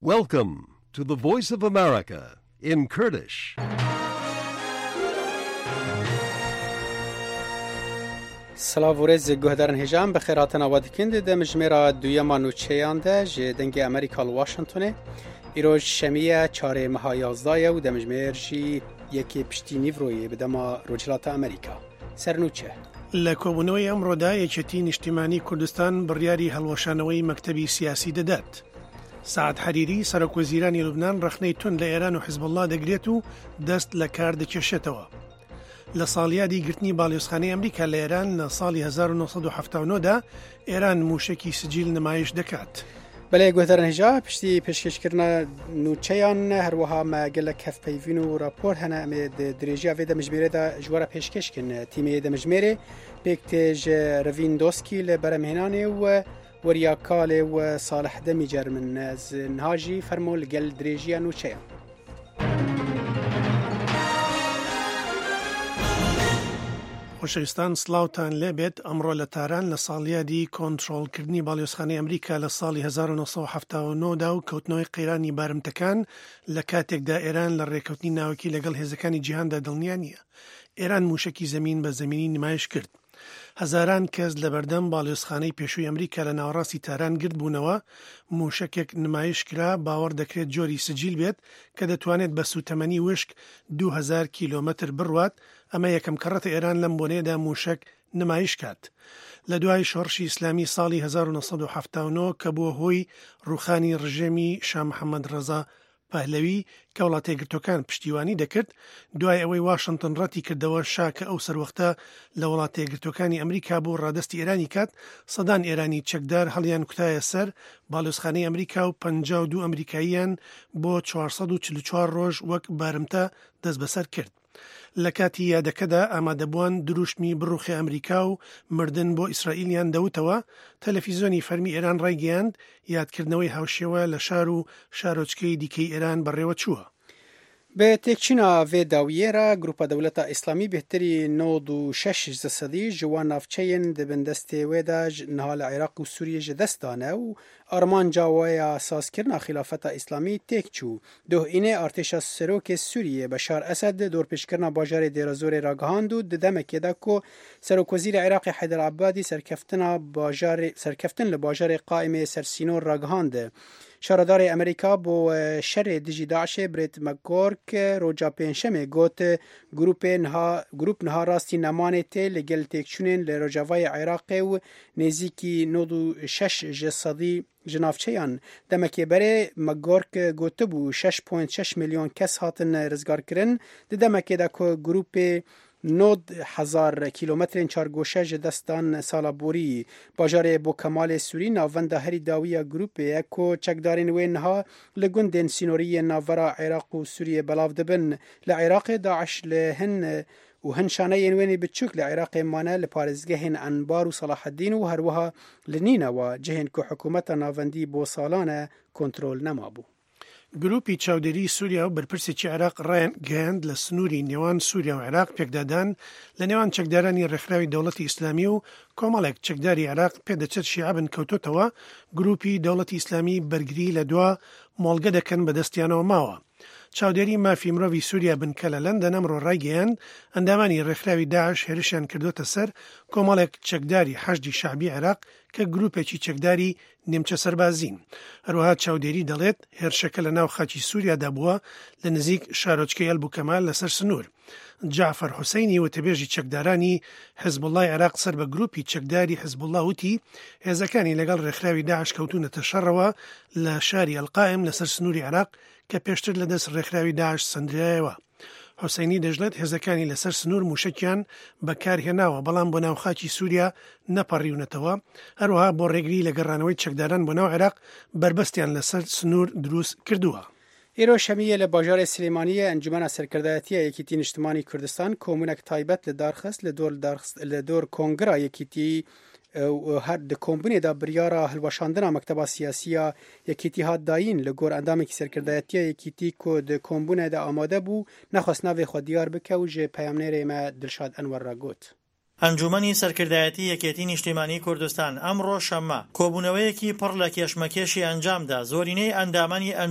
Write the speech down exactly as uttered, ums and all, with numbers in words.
Welcome to the Voice of America in Kurdish. سلاو و رز گهدارن هجام بخیراتنا وادکند ده مجموعه دویما نوچه‌یان ده جه دنگ امریکا واشنطنه ایروز شمیه چهار ماه یازده و ده مجموعه جی یکی پشتی نیوروی بدما روجلات امریکا سرنوچه لکوبونوی امرودا یکتی اجتماعی کردستان بریاری هلوشانوی مکتبی سیاسی دادت. سعد حریری سرک وزیرانی لبنان رخنه تون لإيران و حزب الله دگریتو دست لکار دکشتوا. لسالیادی گرتنی بالیوسخانه امریکا لإيران لسالی هزار و نهصد و هفتاد و نه دا ایران موشکی سجیل نمایش دکات. بله گوهدارن هجا پشتی پیشکش کرنا نوچه‌یان هر وها ما گلک هف پیوین و راپور هنه امید دریجی ویده مجموعه دا جوارا پیشکش کن تیمی دا مجموعه بکتج روین دوسکی لبرمهنانه و وریا کاله و صالح دمی جرمن از نهاجی فرمول گل دریجی نوچه‌یان. خوشویستان سلاوتان لێبێت ئەمڕۆ لە تاران لە ساڵیادی کۆنتڕۆڵکردنی باڵیۆزخانەی ئەمریکا لە ساڵی هزار و نهصد و هەفتاد و نه دا و کەوتنەوەی قەیرانی بارمتەکان لە کاتێکدا ئێران لە ڕێکەوتنی ناوەکی لەگەڵ هێزەکانی جیهاندا دڵنیا نییە. ئێران موشکی زەمین بە زەمینی نمایش کرد. هەزاران کەس لە بەردەم باڵیۆزخانەی پێشووی ئەمریکا لە ناوەڕاستی تاران گرت بوونەوە موشکێک نمایش کرا باوەڕ دەکرێت جۆری سجیل بێت کە دەتوانێت بە سوتەمەنی وشک دوو هەزار کیلۆمەتر بڕوات. ئەمە یەکەم کەڕەتە ئێران لەم بۆنەیەدا موشک نمایش کات. لە دوای شۆڕشی ئیسلامی ساڵی هزار و نهصد و هەفتاد و نه کە بووە هۆی ڕوخانی ڕژێمی شاه محەممەد ڕەزا پەهلەوی کە وڵاتە یەکگرتوەکان پشتیوانی دەکرد دوای ئەوەی واشنتن ڕەتی کردەوە شاکە ئەو سەروەختە لە وڵاتە یەکگرتوەکانی ئەمریکا بۆ ڕادستی ئێرانی کات سەدان ئێرانی چەکدار هەڵیان کوتایە سەر باڵیۆزخانەی ئەمریکا و پەنجاو و دوو ئەمریکاییان بۆ چوارسەد و چل و چوار ڕۆژ وەک بارمتە دەست بەسەر کرد. لە کاتی یادەکەدا ئامادەبووان دروشمی بڕوخی ئەمریکا و مردن بۆ ئیسرائیلیان دەوتەوە. تەلەڤیزۆنی فەرمی ئێران ڕایگەیاند یادکردنەوەی هاوشێوە لە شار و شارۆچکەی دیکەی ئێران بەڕێوە چووە. به تکچینا و داویرا گروپ دولت اسلامی بهتری نود و شش زسدی جوان نافچین دبندست ودا نهال عراق و سوریه جدستانه و آرمان جاوای اساس کرنا خلافت اسلامی تکچو دو اینه ارتش سروک سوریه بشار اسد دور پیش کرنا باجار دیرازور راگهاند و دمک دکو سروک وزیر عراق حیدر عبادی سرکفتنا باجار سرکفتن لباجار قائم سرسینور راگهاند. شاردار امریکا بو شر دیجی داعش بریت مکورک روجا پنجشنبه گوت گروپ نها گروپ نها راستی نمانه ته لگل تکچونن لروجاوای عراق و نزیکی نود و شش جسدی جنافچیان دمکی بره مکورک گوت بو شش و شش میلیون کس هاتن رزگار کرن دمکی دکو گروپ نود هزار کیلومترین چارگوشه جدستان سالابوری باجار بو کمال سوری ناونده هری داویه گروپ اکو چکدارین وینها لگوندین سینوری ناورا عراق و سوریه بلاو دبن لعراق داعش لهن و هنشانه ینوینی بچوک لعراق مانه لپارزگهن انبار و صلاح الدین و هروها لنینه و جهن که حکومت ناوندی بو سالانه کنترول نمابو. گروپی چاودێری سووریا و بەرپرسێکی عێراق ڕایان گەیاند لە سنووری نێوان سووریا و عێراق پێکدادان لە نێوان چەکدارانی ڕێکخراوی دەوڵەتی ئیسلامی و کۆمەڵێک چەکداری عێراق پێدەچێت شیعە کەوتۆتەوە. گروپی دەوڵەتی ئیسلامی بەرگری لە دوا مۆڵگە دەکەن بەدەستیانەوە ماوە. چاودێری مافی مرۆڤی سووریا بنکە لە لەندەن ئەمڕۆ ڕایگەیاند ئەندامانی ڕێکخراوی داعش هێرشیان کردوتە سەر کۆمەڵێک چەکداری حەشدی شعبی عێراق کە گروپێکی چەکداری نیمچە سەربازین. هەروەها چاودێری دەڵێت هێرشەکە لە ناو خاکی سووریادا بووە لە نزیک شارۆچکەی ئەلبوکەمال لەسەر سنوور. جعفر حوسینی وتەبێژی چەکدارانی حزب الله عێراق سەر بە گروپی چەکداری حزب الله وتی هێزەکانی لەگەڵ ڕێکخراوی داعش کەوتونەتە شەڕەوە لە شاری ئەلقائم لەسەر سنووری عێراق کە پێشتر لە دەست ڕێکخراوی داعش سەندرایەوە. حوسینی دەژڵێت هێزەکانی لەسەر سنوور موشکیان بەکارهێناوە بەڵام بۆ ناو خاکی سووریا نەپەڕیونەتەوە. هەروەها بۆ ڕێگری لە گەڕانەوەی چەکداران بۆ ناو عێراق بربەستیان لەسەر سنوور دروست کردووە. ایرو شمیه لباجار سلیمانیه انجمن سرکردایتی یکیتی اجتماعی کردستان کومونک تایبت لدارخست لدور دارخست لدور کنگرا یکیتی هر د کمبونی دا بریارا هلوشاندنا مکتبا سیاسیه یکیتی هات داین لگور اندام کی سرکردایتی یکیتی کو د کمبونه دا آماده بو نخواست نوی خود دیار بکه و جه پیامنیر ما دلشاد انور را گوت. ئەنجومەنی سەرکردایەتی یەکێتی نیشتیمانی کوردستان ئەمڕۆ شەممە کۆبوونەوەیەکی پڕ لە کێشمەکێشی ئەنجامدا. زۆرینەی ئەندامانی